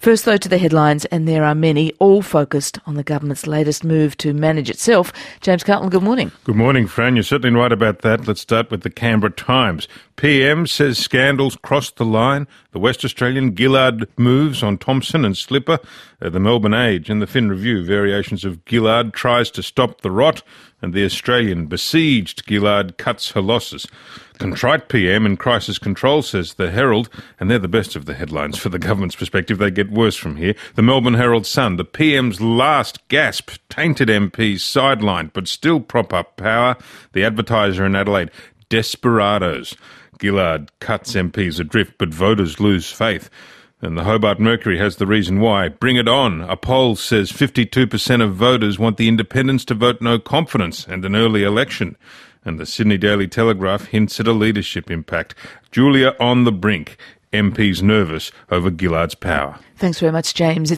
First, though, to the headlines, and there are many, all focused on the government's latest move to manage itself. James Cartland, good morning. Good morning, Fran. You're certainly right about that. Let's start with the Canberra Times. PM says scandals crossed the line. The West Australian Gillard moves on Thompson and Slipper. The Melbourne Age and the Fin Review, variations of Gillard tries to stop the rot, and the Australian besieged Gillard cuts her losses. Contrite PM in crisis control, says the Herald, and they're the best of the headlines for the government's perspective. They get worse from here. The Melbourne Herald Sun, the PM's last gasp, tainted MPs sidelined but still prop up power. The Advertiser in Adelaide, desperados. Gillard cuts MPs adrift but voters lose faith. And the Hobart Mercury has the reason why. Bring it on. A poll says 52% of voters want the independents to vote no confidence and an early election. And the Sydney Daily Telegraph hints at a leadership impact. Julia on the brink. MPs nervous over Gillard's power. Thanks very much, James.